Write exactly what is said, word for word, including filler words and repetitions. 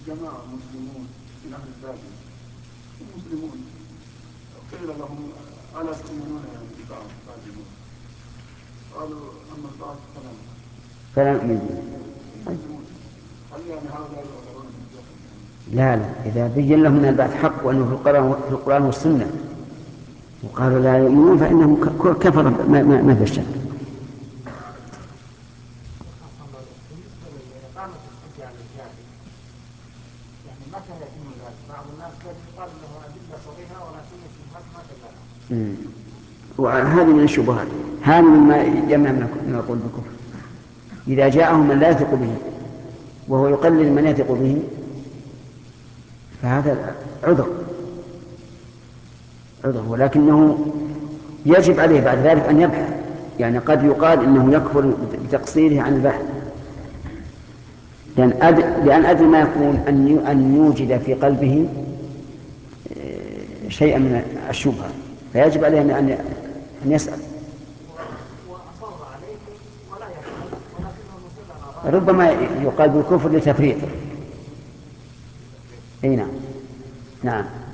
جماعة مسلمون من أهل البادية مسلمون قيل لهم ألا تؤمنون ببعض بعض الموت قالوا أما البعض فلا فلا نؤمن. هل يعني هؤلاء يعذرون بالجهل؟ لا لا، إذا بين لهم أن البعث حق وأنه في القرآن في القرآن والسنة وقالوا لا يؤمنون فإنهم كفر ما, ما, ما في الشك. وهذه من الشبهات، هذه مما يمنع من القول بالكفر. إذا جاءهم من لا يثق به وهو يقلل من يثق به فهذا عذر عذر ولكنه يجب عليه بعد ذلك أن يبحث. يعني قد يقال إنه يكفر بتقصيره عن البحث، لأن أدري, لأن أدري ما يكون أن يوجد في قلبه شيئا من الشبهة، فيجب عليه أن يسأل. ربما يقال بالكفر لتفريطه. اي نعم. نعم.